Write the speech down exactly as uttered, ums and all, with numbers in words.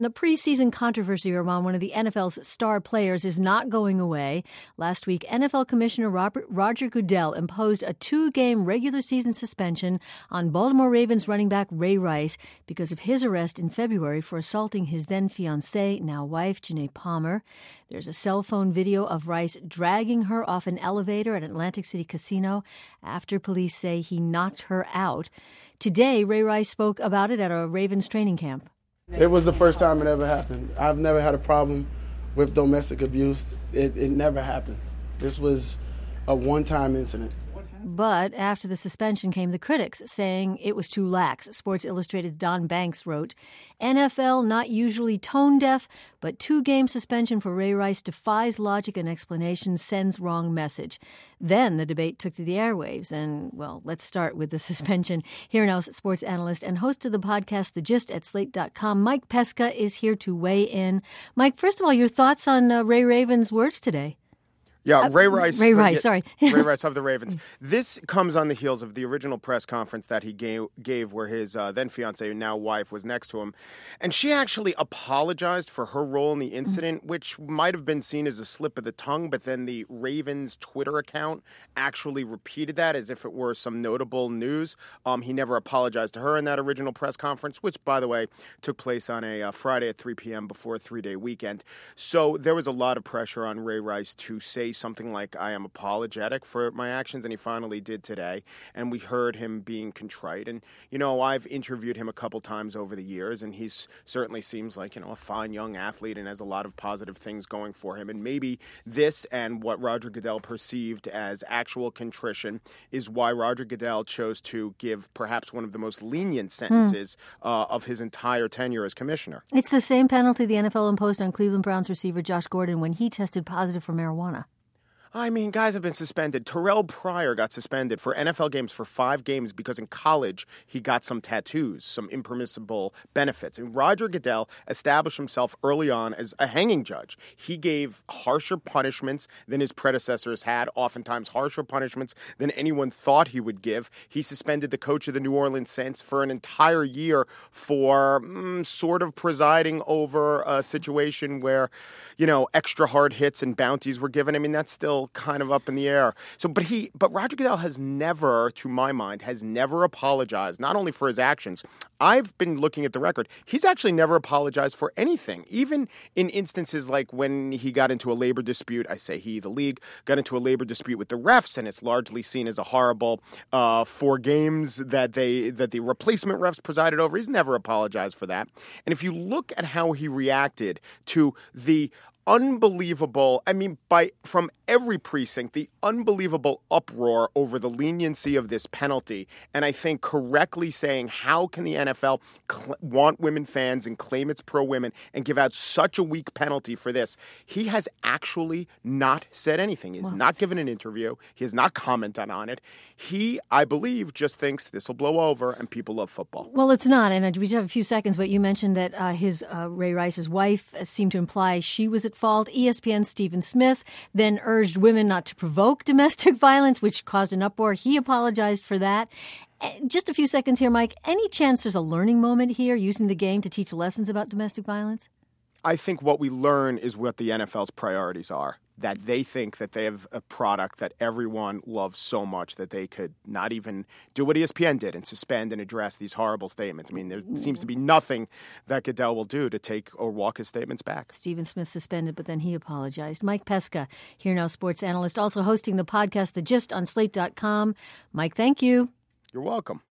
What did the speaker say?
The preseason controversy around one of the N F L's star players is not going away. Last week, N F L Commissioner Robert, Roger Goodell imposed a two-game regular season suspension on Baltimore Ravens running back Ray Rice because of his arrest in February for assaulting his then-fiancée, now wife, Janae Palmer. There's a cell phone video of Rice dragging her off an elevator at Atlantic City Casino after police say he knocked her out. Today, Ray Rice spoke about it at a Ravens training camp. It was the first time it ever happened. I've never had a problem with domestic abuse. It, it never happened. This was a one-time incident. But after the suspension came the critics, saying it was too lax. Sports Illustrated's Don Banks wrote, N F L not usually tone-deaf, but two-game suspension for Ray Rice defies logic and explanation, sends wrong message. Then the debate took to the airwaves, and, well, let's start with the suspension. Here now, sports analyst and host of the podcast The Gist at Slate dot com, Mike Pesca, is here to weigh in. Mike, first of all, your thoughts on uh, Ray Raven's words today? Yeah, Ray Rice. Uh, Ray Rice, sorry. Ray Rice of the Ravens. This comes on the heels of the original press conference that he gave, gave where his uh, then-fiancée, now wife, was next to him. And she actually apologized for her role in the incident, which might have been seen as a slip of the tongue, but then the Ravens Twitter account actually repeated that as if it were some notable news. Um, he never apologized to her in that original press conference, which, by the way, took place on a uh, Friday at three p.m. before a three-day weekend. So there was a lot of pressure on Ray Rice to say something like, I am apologetic for my actions, and he finally did today. And we heard him being contrite. And, you know, I've interviewed him a couple times over the years, and he certainly seems like, you know, a fine young athlete and has a lot of positive things going for him. And maybe this and what Roger Goodell perceived as actual contrition is why Roger Goodell chose to give perhaps one of the most lenient sentences hmm. uh, of his entire tenure as commissioner. It's the same penalty the N F L imposed on Cleveland Browns receiver Josh Gordon when he tested positive for marijuana. I mean, guys have been suspended. Terrell Pryor got suspended for N F L games for five games because in college he got some tattoos, some impermissible benefits. And Roger Goodell established himself early on as a hanging judge. He gave harsher punishments than his predecessors had, oftentimes harsher punishments than anyone thought he would give. He suspended the coach of the New Orleans Saints for an entire year for mm, sort of presiding over a situation where, you know, extra hard hits and bounties were given. I mean, that's still kind of up in the air. So, but he, but Roger Goodell has never, to my mind, has never apologized, not only for his actions. I've been looking at the record. He's actually never apologized for anything, even in instances like when he got into a labor dispute. I say he, the league, got into a labor dispute with the refs, and it's largely seen as a horrible uh, four games that they that the replacement refs presided over. He's never apologized for that. And if you look at how he reacted to the unbelievable, I mean, by from every precinct, the unbelievable uproar over the leniency of this penalty. And I think correctly saying, how can the N F L cl- want women fans and claim it's pro-women and give out such a weak penalty for this? He has actually not said anything. He has wow. not given an interview. He has not commented on it. He, I believe, just thinks this will blow over and people love football. Well, it's not. And we just have a few seconds, but you mentioned that uh, his uh, Ray Rice's wife seemed to imply she was at fault. E S P N's Stephen Smith then urged women not to provoke domestic violence, which caused an uproar. He apologized for that. Just a few seconds here, Mike. Any chance there's a learning moment here, using the game to teach lessons about domestic violence? I think what we learn is what the N F L's priorities are, that they think that they have a product that everyone loves so much that they could not even do what E S P N did and suspend and address these horrible statements. I mean, there seems to be nothing that Goodell will do to take or walk his statements back. Stephen Smith suspended, but then he apologized. Mike Pesca, here now sports analyst, also hosting the podcast The Gist on Slate dot com. Mike, thank you. You're welcome.